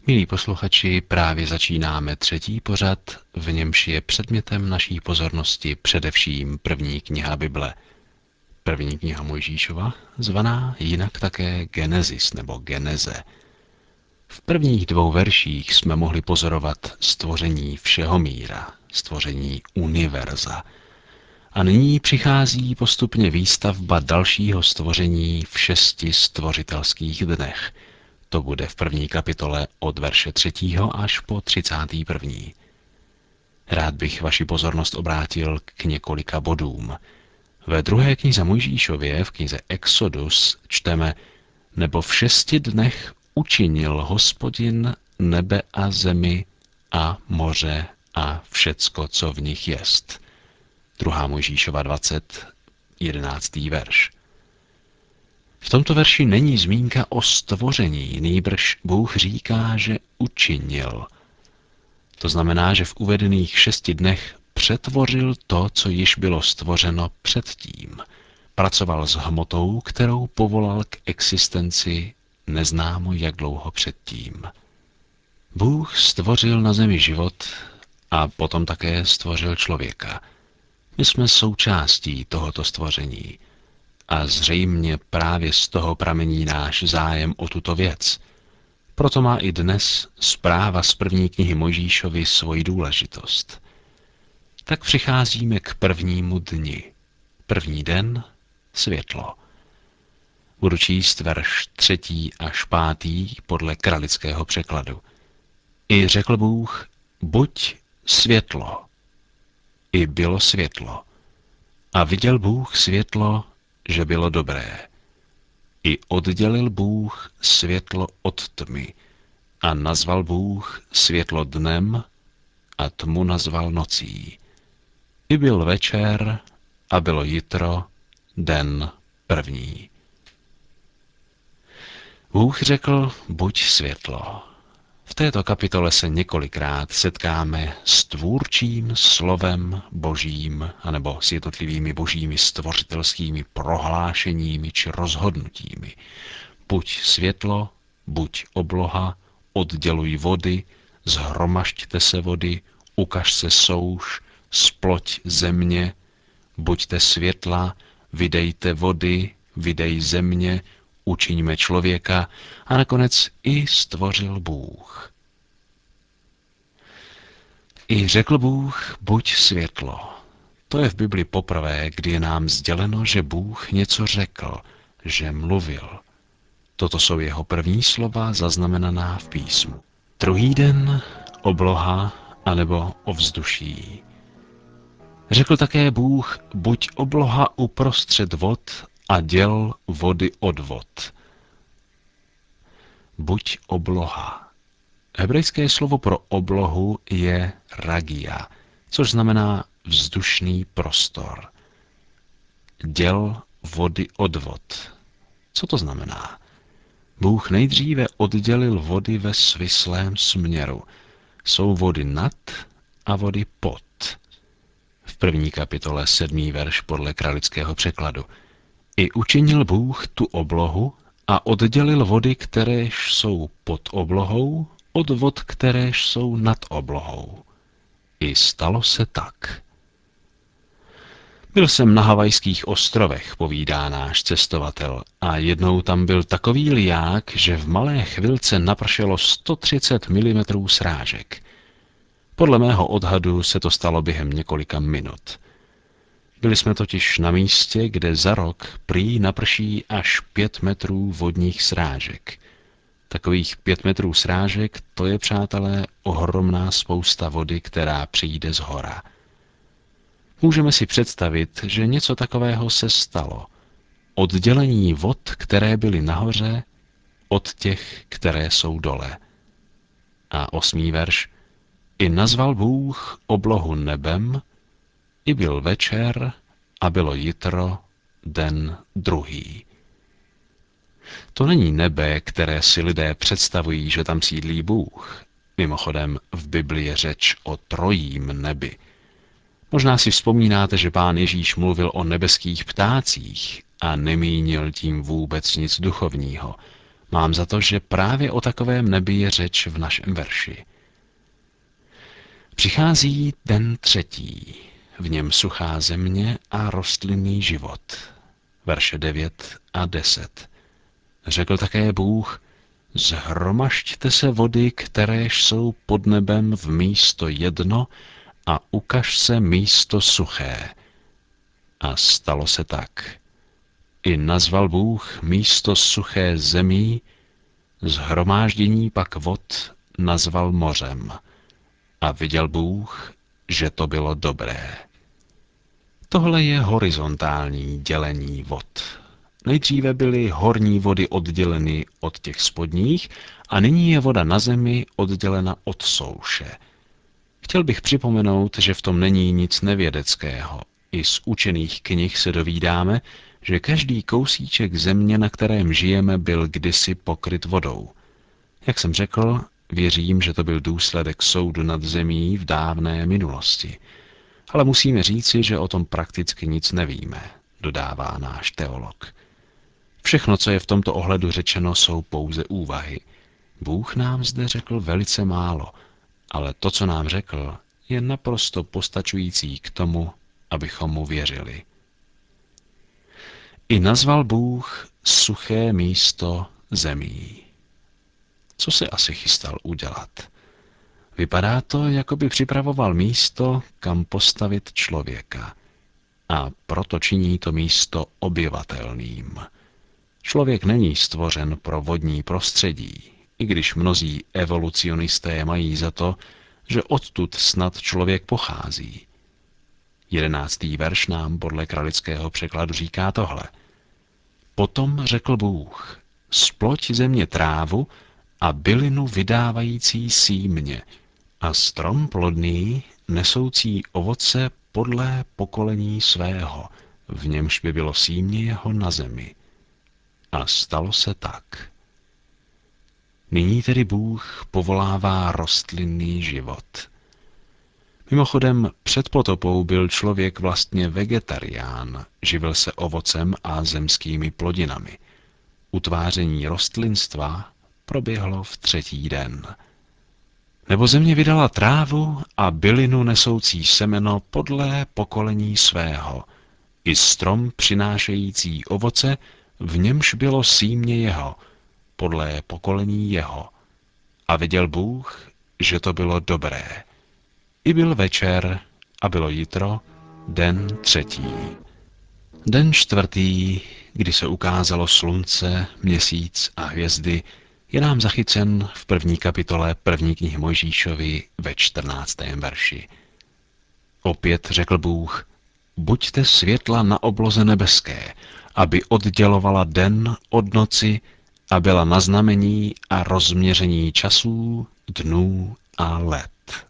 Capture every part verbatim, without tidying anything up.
Milí posluchači, právě začínáme třetí pořad, v němž je předmětem naší pozornosti především první kniha Bible. První kniha Mojžíšova, zvaná jinak také Genesis nebo Geneze. V prvních dvou verších jsme mohli pozorovat stvoření všeho míra, stvoření univerza. A nyní přichází postupně výstavba dalšího stvoření v šesti stvořitelských dnech. To bude v první kapitole od verše třetího až po třicátý první. Rád bych vaši pozornost obrátil k několika bodům. Ve druhé knize Mojžíšově, v knize Exodus, čteme: Nebo v šesti dnech učinil Hospodin nebe a zemi a moře a všecko, co v nich jest. Druhá Mojžíšova dvacet, jedenáctý verš. V tomto verši není zmínka o stvoření, nýbrž Bůh říká, že učinil. To znamená, že v uvedených šesti dnech přetvořil to, co již bylo stvořeno předtím. Pracoval s hmotou, kterou povolal k existenci neznámo jak dlouho předtím. Bůh stvořil na zemi život a potom také stvořil člověka. My jsme součástí tohoto stvoření. A zřejmě právě z toho pramení náš zájem o tuto věc. Proto má i dnes zpráva z první knihy Mojžíšovy svoji důležitost. Tak přicházíme k prvnímu dni. První den – světlo. Budu číst verš třetí až pátý podle kralického překladu. I řekl Bůh, buď světlo. I bylo světlo. A viděl Bůh světlo, že bylo dobré. I oddělil Bůh světlo od tmy a nazval Bůh světlo dnem a tmu nazval nocí. I byl večer a bylo jitro, den první. Bůh řekl, buď světlo. V této kapitole se několikrát setkáme s tvůrčím slovem božím anebo s jednotlivými božími stvořitelskými prohlášeními či rozhodnutími. Buď světlo, buď obloha, odděluj vody, zhromažďte se vody, ukaž se souš, sploť země, buďte světla, vydejte vody, vydej země, učiňme člověka a nakonec i stvořil Bůh. I řekl Bůh, buď světlo. To je v Bibli poprvé, kdy je nám sděleno, že Bůh něco řekl, že mluvil. Toto jsou jeho první slova zaznamenaná v písmu. Druhý den obloha anebo ovzduší. Řekl také Bůh, buď obloha uprostřed vod a děl vody od vod. Buď obloha. Hebrejské slovo pro oblohu je ragia, což znamená vzdušný prostor. Děl vody od vod. Co to znamená? Bůh nejdříve oddělil vody ve svislém směru. Jsou vody nad a vody pod. V první kapitole sedmý verš podle kralického překladu. I učinil Bůh tu oblohu a oddělil vody, kteréž jsou pod oblohou, od vod, kteréž jsou nad oblohou. I stalo se tak. Byl jsem na Havajských ostrovech, povídá náš cestovatel, a jednou tam byl takový liják, že v malé chvilce napršelo sto třicet milimetrů srážek. Podle mého odhadu se to stalo během několika minut. Byli jsme totiž na místě, kde za rok prý naprší až pět metrů vodních srážek. Takových pět metrů srážek, to je, přátelé, ohromná spousta vody, která přijde z hora. Můžeme si představit, že něco takového se stalo. Oddělení vod, které byly nahoře, od těch, které jsou dole. A osmý verš. I nazval Bůh oblohu nebem, i byl večer a bylo jitro, den druhý. To není nebe, které si lidé představují, že tam sídlí Bůh. Mimochodem, v Bibli je řeč o trojím nebi. Možná si vzpomínáte, že Pán Ježíš mluvil o nebeských ptácích a nemínil tím vůbec nic duchovního. Mám za to, že právě o takovém nebi je řeč v našem verši. Přichází den třetí, v něm suchá země a rostlinný život. Verše devět a deset. Řekl také Bůh, zhromažďte se vody, které jsou pod nebem v místo jedno a ukaž se místo suché. A stalo se tak. I nazval Bůh místo suché zemí, shromáždění pak vod nazval mořem. A viděl Bůh, že to bylo dobré. Tohle je horizontální dělení vod. Nejdříve byly horní vody odděleny od těch spodních a nyní je voda na zemi oddělena od souše. Chtěl bych připomenout, že v tom není nic nevědeckého. I z učených knih se dovídáme, že každý kousíček země, na kterém žijeme, byl kdysi pokryt vodou. Jak jsem řekl, věřím, že to byl důsledek soudu nad zemí v dávné minulosti. Ale musíme říci, že o tom prakticky nic nevíme, dodává náš teolog. Všechno, co je v tomto ohledu řečeno, jsou pouze úvahy. Bůh nám zde řekl velice málo, ale to, co nám řekl, je naprosto postačující k tomu, abychom mu věřili. I nazval Bůh suché místo zemí. Co se asi chystal udělat? Vypadá to, jako by připravoval místo, kam postavit člověka. A proto činí to místo obyvatelným. Člověk není stvořen pro vodní prostředí, i když mnozí evolucionisté mají za to, že odtud snad člověk pochází. Jedenáctý verš nám podle kralického překladu říká tohle. Potom řekl Bůh, sploť země trávu a bylinu vydávající símě a strom plodný, nesoucí ovoce podle pokolení svého, v němž by bylo símě jeho na zemi. A stalo se tak. Nyní tedy Bůh povolává rostlinný život. Mimochodem, před potopou byl člověk vlastně vegetarián, živil se ovocem a zemskými plodinami. Utváření rostlinstva proběhlo v třetí den. Nebo země vydala trávu a bylinu nesoucí semeno podle pokolení svého, i strom přinášející ovoce, v němž bylo símě jeho, podle pokolení jeho. A viděl Bůh, že to bylo dobré. I byl večer a bylo jitro, den třetí. Den čtvrtý, kdy se ukázalo slunce, měsíc a hvězdy, je nám zachycen v první kapitole první knihy Mojžíšovi ve čtrnáctém verši. Opět řekl Bůh, buďte světla na obloze nebeské, aby oddělovala den od noci a byla na znamení a rozměření časů, dnů a let.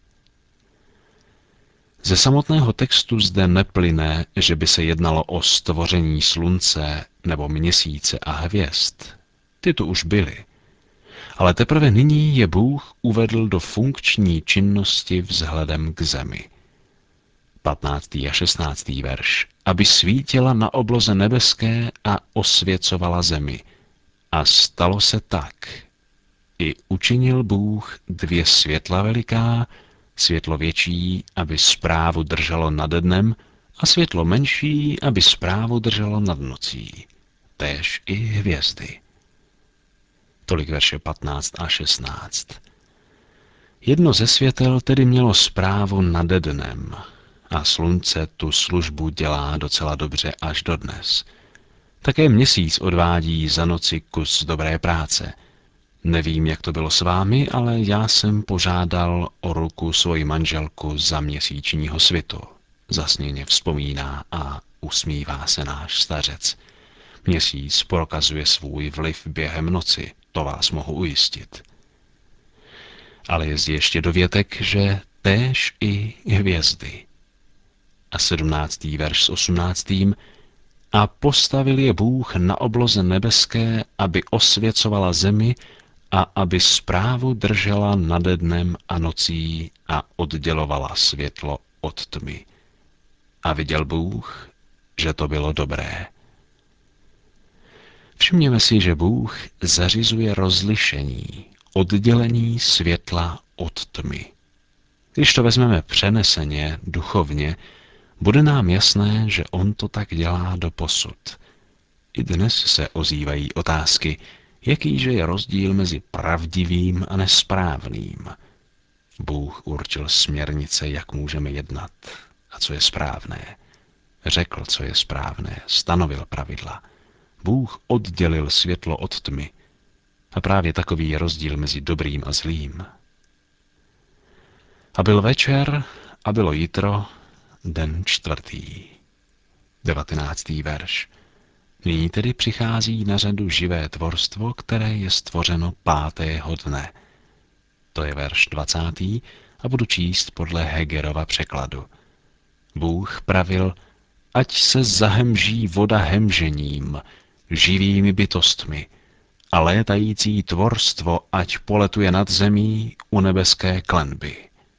Ze samotného textu zde neplyne, že by se jednalo o stvoření slunce nebo měsíce a hvězd. Ty tu už byly. Ale teprve nyní je Bůh uvedl do funkční činnosti vzhledem k zemi. patnáctý a šestnáctý verš. Aby svítila na obloze nebeské a osvěcovala zemi. A stalo se tak. I učinil Bůh dvě světla veliká, světlo větší, aby správu drželo nad dnem, a světlo menší, aby správu drželo nad nocí. Též i hvězdy. Tolik verše patnáct a šestnáct. Jedno ze světel tedy mělo správu nad dnem a slunce tu službu dělá docela dobře až dodnes. Také měsíc odvádí za noci kus dobré práce. Nevím, jak to bylo s vámi, ale já jsem požádal o ruku svoji manželku za měsíčního svitu. Zasněně vzpomíná a usmívá se náš stařec. Měsíc prokazuje svůj vliv během noci, to vás mohu ujistit. Ale je zde ještě dovětek, že též i hvězdy. A sedmnáctý verš s osmnáctým. A postavil je Bůh na obloze nebeské, aby osvěcovala zemi a aby správu držela nad dnem a nocí a oddělovala světlo od tmy. A viděl Bůh, že to bylo dobré. Všimněme si, že Bůh zařizuje rozlišení, oddělení světla od tmy. Když to vezmeme přeneseně, duchovně, bude nám jasné, že on to tak dělá doposud. I dnes se ozývají otázky, jakýže je rozdíl mezi pravdivým a nesprávným. Bůh určil směrnice, jak můžeme jednat a co je správné. Řekl, co je správné, stanovil pravidla. Bůh oddělil světlo od tmy. A právě takový je rozdíl mezi dobrým a zlým. A byl večer a bylo jitro, den čtvrtý. Devatenáctý verš. Nyní tedy přichází na řadu živé tvorstvo, které je stvořeno pátého dne. To je verš dvacátý a budu číst podle Hegerova překladu. Bůh pravil, ať se zahemží voda hemžením, živými bytostmi, a létající tvorstvo ať poletuje nad zemí u nebeské klenby.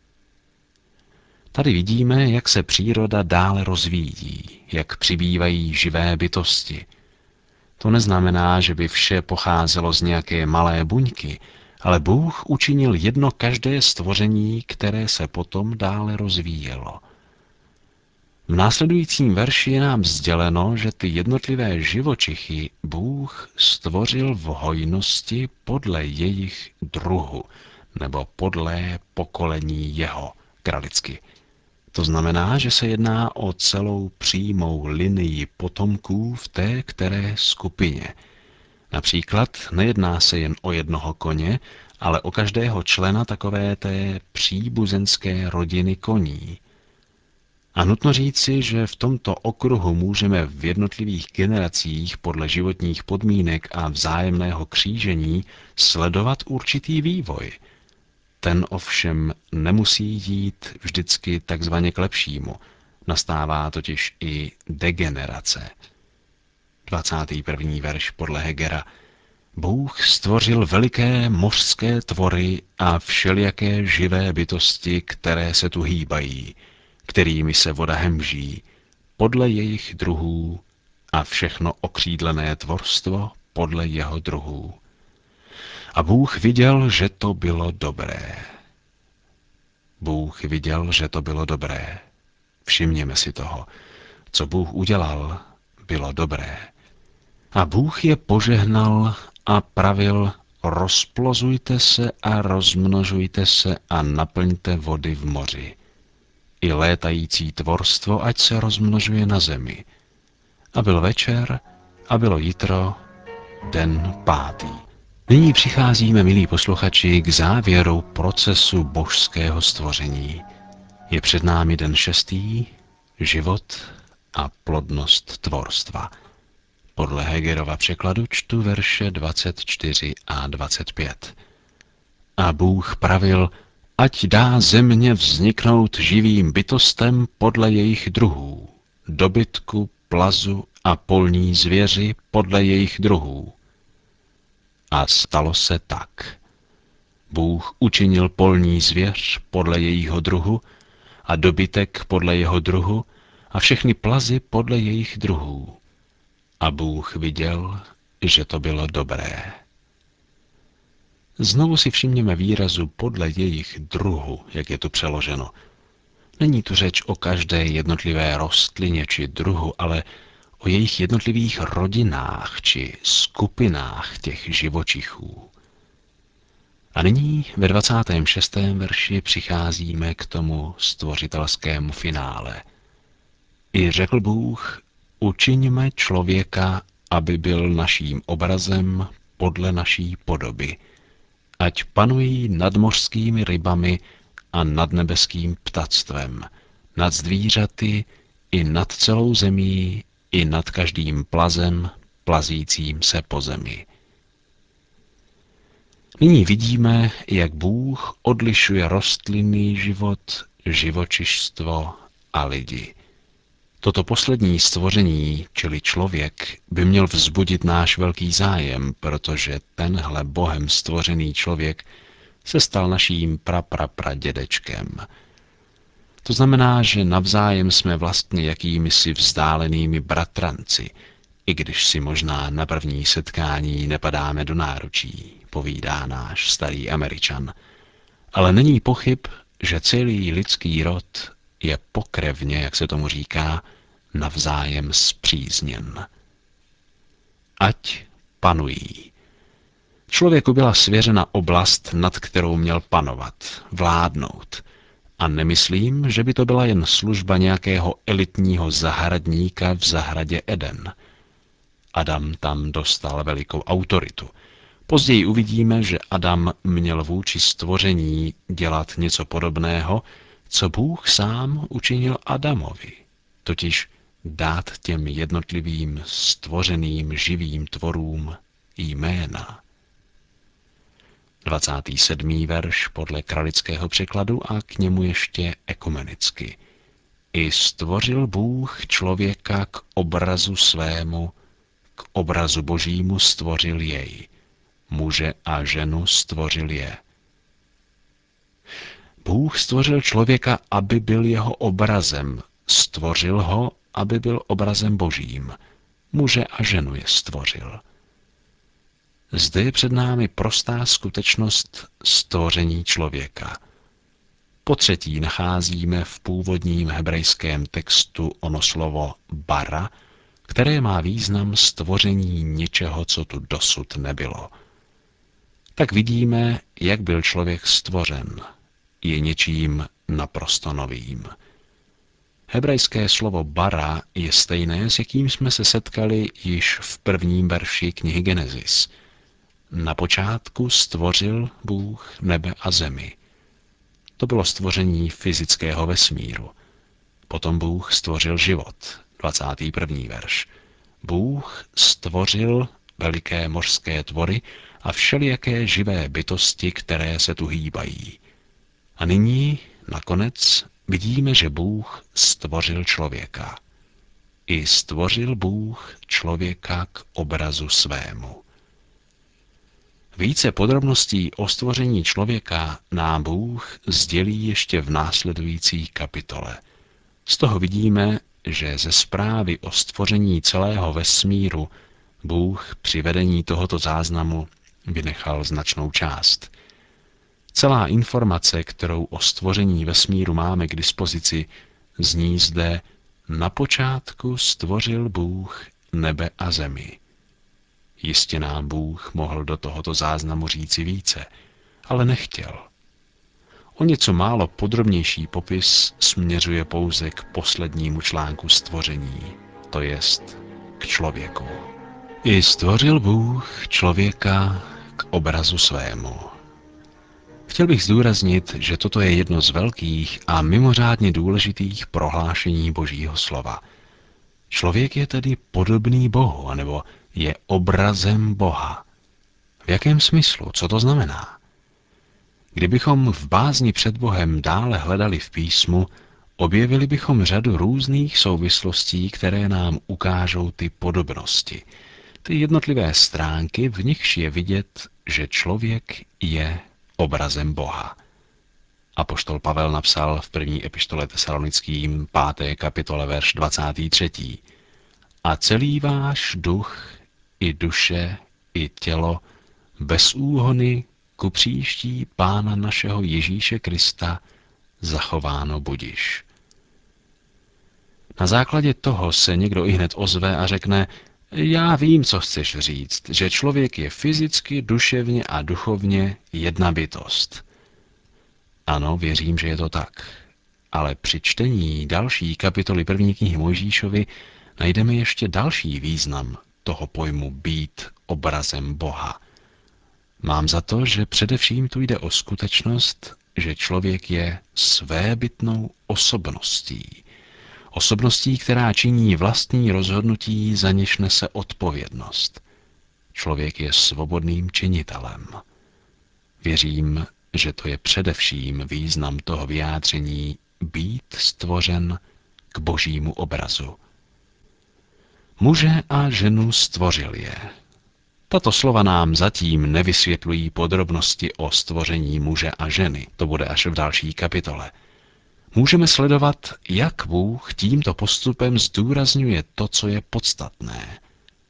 Tady vidíme, jak se příroda dále rozvíjí, jak přibývají živé bytosti. To neznamená, že by vše pocházelo z nějaké malé buňky, ale Bůh učinil jedno každé stvoření, které se potom dále rozvíjelo. V následujícím verši je nám sděleno, že ty jednotlivé živočichy Bůh stvořil v hojnosti podle jejich druhu, nebo podle pokolení jeho, kralicky. To znamená, že se jedná o celou přímou linii potomků v té které skupině. Například nejedná se jen o jednoho koně, ale o každého člena takové té příbuzenské rodiny koní. A nutno říci, že v tomto okruhu můžeme v jednotlivých generacích podle životních podmínek a vzájemného křížení sledovat určitý vývoj. Ten ovšem nemusí jít vždycky takzvaně k lepšímu. Nastává totiž i degenerace. dvacátý první verš podle Hegera. Bůh stvořil veliké mořské tvory a všelijaké živé bytosti, které se tu hýbají, kterými se voda hemží, podle jejich druhů a všechno okřídlené tvorstvo podle jeho druhů. A Bůh viděl, že to bylo dobré. Bůh viděl, že to bylo dobré. Všimněme si toho. Co Bůh udělal, bylo dobré. A Bůh je požehnal a pravil, rozplozujte se a rozmnožujte se a naplňte vody v moři. I létající tvorstvo, ať se rozmnožuje na zemi. A byl večer a bylo jitro, den pátý. Nyní přicházíme, milí posluchači, k závěru procesu božského stvoření. Je před námi den šestý, život a plodnost tvorstva. Podle Hegerova překladu čtu verše dvacet čtyři a dvacet pět. A Bůh pravil, ať dá země vzniknout živým bytostem podle jejich druhů, dobytku, plazu a polní zvěři podle jejich druhů. A stalo se tak. Bůh učinil polní zvěř podle jejího druhu a dobytek podle jeho druhu a všechny plazy podle jejich druhů. A Bůh viděl, že to bylo dobré. Znovu si všimněme výrazu podle jejich druhu, jak je tu přeloženo. Není tu řeč o každé jednotlivé rostlině či druhu, ale o jejich jednotlivých rodinách či skupinách těch živočichů. A nyní ve dvacátém šestém verši přicházíme k tomu stvořitelskému finále. I řekl Bůh, učiňme člověka, aby byl naším obrazem podle naší podoby, ať panují nad mořskými rybami a nad nebeským ptactvem, nad zvířaty i nad celou zemí, i nad každým plazem, plazícím se po zemi. Nyní vidíme, jak Bůh odlišuje rostlinný život, živočišstvo a lidi. Toto poslední stvoření, čili člověk, by měl vzbudit náš velký zájem, protože tenhle Bohem stvořený člověk se stal naším praprapradědečkem. To znamená, že navzájem jsme vlastně jakýmisi vzdálenými bratranci, I když si možná na první setkání nepadáme do náručí, povídá náš starý Američan. Ale není pochyb, že celý lidský rod je pokrevně, jak se tomu říká, navzájem spřízněn. Ať panují. Člověku byla svěřena oblast, nad kterou měl panovat, vládnout. A nemyslím, že by to byla jen služba nějakého elitního zahradníka v zahradě Eden. Adam tam dostal velikou autoritu. Později uvidíme, že Adam měl vůči stvoření dělat něco podobného, co Bůh sám učinil Adamovi, totiž dát těm jednotlivým stvořeným živým tvorům jména. dvacátý sedmý verš podle kralického překladu a k němu ještě ekumenicky. I stvořil Bůh člověka k obrazu svému, k obrazu Božímu stvořil jej. Muže a ženu stvořil je. Bůh stvořil člověka, aby byl jeho obrazem. Stvořil ho, aby byl obrazem Božím. Muže a ženu je stvořil. Zde je před námi prostá skutečnost stvoření člověka. Po třetí nacházíme v původním hebrejském textu ono slovo bara, které má význam stvoření něčeho, co tu dosud nebylo. Tak vidíme, jak byl člověk stvořen. Je něčím naprosto novým. Hebrejské slovo bara je stejné, s jakým jsme se setkali již v prvním verši knihy Genesis. Na počátku stvořil Bůh nebe a zemi. To bylo stvoření fyzického vesmíru. Potom Bůh stvořil život, dvacátý první verš. Bůh stvořil veliké mořské tvory a všelijaké živé bytosti, které se tu hýbají. A nyní, nakonec, vidíme, že Bůh stvořil člověka. I stvořil Bůh člověka k obrazu svému. Více podrobností o stvoření člověka nám Bůh sdělí ještě v následující kapitole. Z toho vidíme, že ze zprávy o stvoření celého vesmíru Bůh při vedení tohoto záznamu vynechal značnou část. Celá informace, kterou o stvoření vesmíru máme k dispozici, zní zde: na počátku stvořil Bůh nebe a zemi. Jistě nám Bůh mohl do tohoto záznamu říci více, ale nechtěl. O něco málo podrobnější popis směřuje pouze k poslednímu článku stvoření, to jest k člověku. I stvořil Bůh člověka k obrazu svému. Chtěl bych zdůraznit, že toto je jedno z velkých a mimořádně důležitých prohlášení Božího slova. Člověk je tedy podobný Bohu, anebo je obrazem Boha. V jakém smyslu? Co to znamená? Kdybychom v bázni před Bohem dále hledali v písmu, objevili bychom řadu různých souvislostí, které nám ukážou ty podobnosti. Ty jednotlivé stránky, v nichž je vidět, že člověk je obrazem Boha. Apoštol Pavel napsal v první epištole Tesalonickým páté kapitole verš dvacátý třetí. A celý váš duch, i duše, i tělo, bez úhony ku příští Pána našeho Ježíše Krista zachováno budiš. Na základě toho se někdo ihned ozve a řekne: já vím, co chceš říct, že člověk je fyzicky, duševně a duchovně jedna bytost. Ano, věřím, že je to tak. Ale při čtení další kapitoly první knihy Mojžíšovi najdeme ještě další význam toho pojmu být obrazem Boha. Mám za to, že především tu jde o skutečnost, že člověk je svébytnou osobností. Osobností, která činí vlastní rozhodnutí, za něž nese odpovědnost. Člověk je svobodným činitelem. Věřím, že to je především význam toho vyjádření být stvořen k Božímu obrazu. Muže a ženu stvořil je. Tato slova nám zatím nevysvětlují podrobnosti o stvoření muže a ženy. To bude až v další kapitole. Můžeme sledovat, jak Bůh tímto postupem zdůrazňuje to, co je podstatné.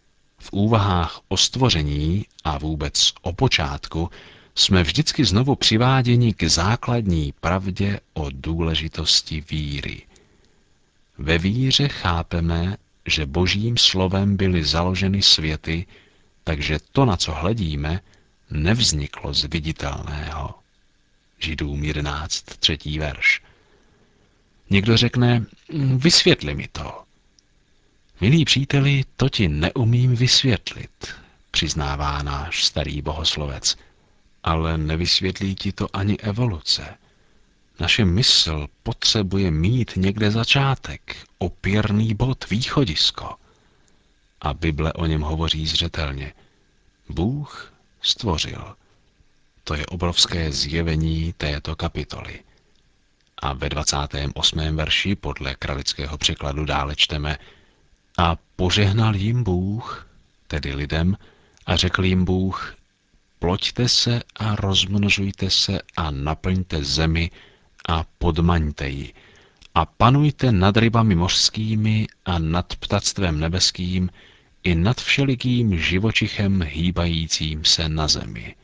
V úvahách o stvoření a vůbec o počátku jsme vždycky znovu přiváděni k základní pravdě o důležitosti víry. Ve víře chápeme, že Božím slovem byly založeny světy, takže to, na co hledíme, nevzniklo z viditelného. Židům jedenáct, třetí verš. Někdo řekne, vysvětli mi to. Milí příteli, to ti neumím vysvětlit, přiznává náš starý bohoslovec, ale nevysvětlí ti to ani evoluce. Naše mysl potřebuje mít někde začátek, opěrný bod, východisko. A Bible o něm hovoří zřetelně. Bůh stvořil. To je obrovské zjevení této kapitoly. A ve dvacátém osmém verši podle kralického překladu dále čteme: A požehnal jim Bůh, tedy lidem, a řekl jim Bůh: Ploďte se a rozmnožujte se a naplňte zemi a podmaňte ji a panujte nad rybami mořskými a nad ptactvem nebeským i nad všelikým živočichem hýbajícím se na zemi.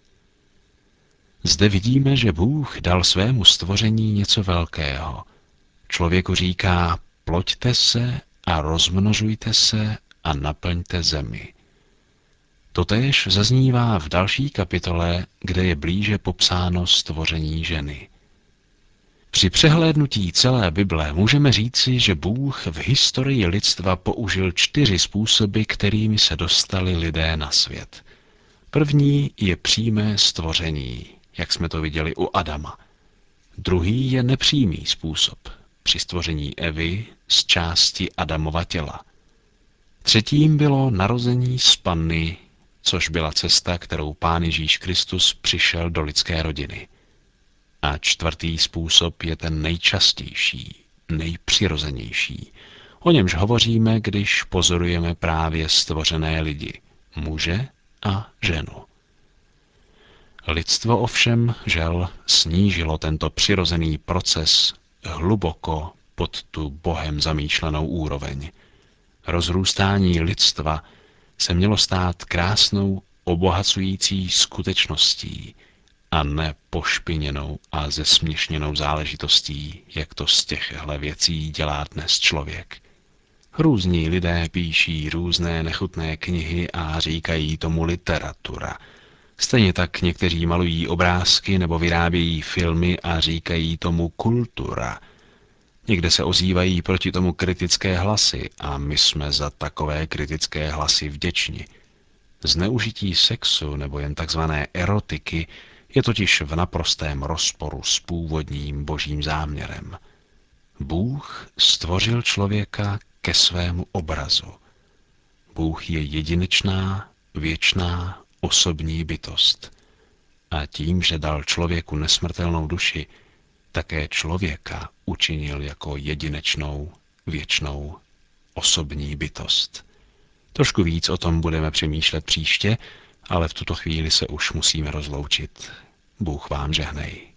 Zde vidíme, že Bůh dal svému stvoření něco velkého. Člověku říká: ploďte se a rozmnožujte se a naplňte zemi. Totéž zaznívá v další kapitole, kde je blíže popsáno stvoření ženy. Při přehlédnutí celé Bible můžeme říci, že Bůh v historii lidstva použil čtyři způsoby, kterými se dostali lidé na svět. První je přímé stvoření, jak jsme to viděli u Adama. Druhý je nepřímý způsob, při stvoření Evy z části Adamova těla. Třetím bylo narození z panny, což byla cesta, kterou Pán Ježíš Kristus přišel do lidské rodiny. A čtvrtý způsob je ten nejčastější, nejpřirozenější. O němž hovoříme, když pozorujeme právě stvořené lidi, muže a ženu. Lidstvo ovšem, žel, snížilo tento přirozený proces hluboko pod tu Bohem zamýšlenou úroveň. Rozrůstání lidstva se mělo stát krásnou, obohacující skutečností a ne pošpiněnou a zesměšněnou záležitostí, jak to z těchhle věcí dělá dnes člověk. Různí lidé píší různé nechutné knihy a říkají tomu literatura. Stejně tak někteří malují obrázky nebo vyrábějí filmy a říkají tomu kultura. Někde se ozývají proti tomu kritické hlasy a my jsme za takové kritické hlasy vděční. Zneužití sexu nebo jen takzvané erotiky je totiž v naprostém rozporu s původním božím záměrem. Bůh stvořil člověka ke svému obrazu. Bůh je jedinečná, věčná, osobní bytost. A tím, že dal člověku nesmrtelnou duši, také člověka učinil jako jedinečnou, věčnou, osobní bytost. Trošku víc o tom budeme přemýšlet příště, ale v tuto chvíli se už musíme rozloučit. Bůh vám žehnej.